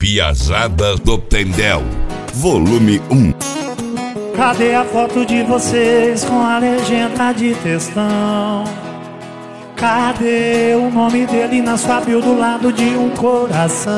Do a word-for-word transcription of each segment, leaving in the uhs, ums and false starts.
Piazada do Tendel, volume um. Cadê a foto de vocês com a legenda de textão? Cadê o nome dele na sua bio do lado de um coração?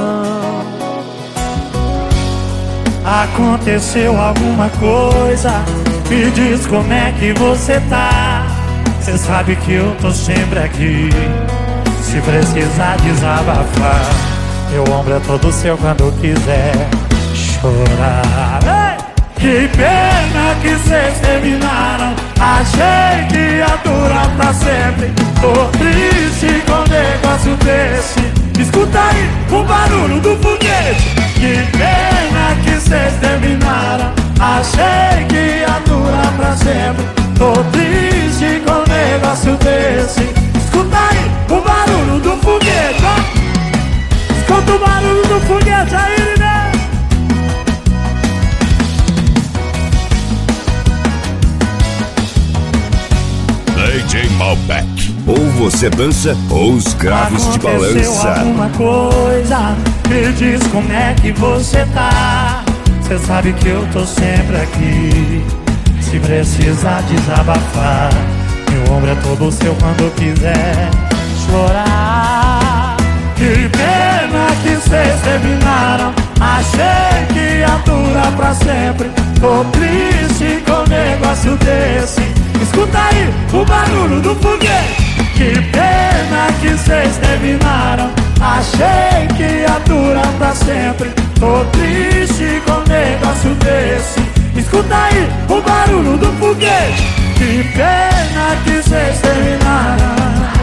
Aconteceu alguma coisa? Me diz como é que você tá. Cê sabe que eu tô sempre aqui, se precisar desabafar. Meu ombro é todo seu quando quiser chorar. Ei! Que pena que cês terminaram. Achei que ia durar pra sempre. Tô triste com um negócio desse. Escuta aí o barulho do foguete. Que pena que cês terminaram. Achei que ia durar pra sempre. Tô triste com um negócio desse. Escuta aí o barulho do foguete, ó. Escuta o barulho do foguete aí, né? D J Malbec. Ou você dança ou os cravos de balança. Alguma coisa, me diz como é que você tá. Cê sabe que eu tô sempre aqui, se precisar desabafar. Meu ombro é todo seu quando quiser chorar. Que pena que cês terminaram. Achei que ia durar pra sempre. Tô triste com um negócio desse. Escuta aí o barulho do foguete. Que pena que cês terminaram. Achei que ia durar pra sempre. Tô triste com um negócio desse. Escuta aí o barulho do foguete. Que pena que cês terminaram.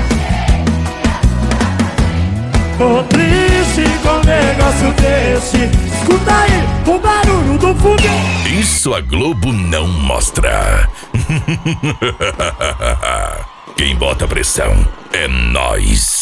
Tô triste com um negócio desse. Escuta aí o barulho do foguete. Isso a Globo não mostra. Quem bota pressão é nós.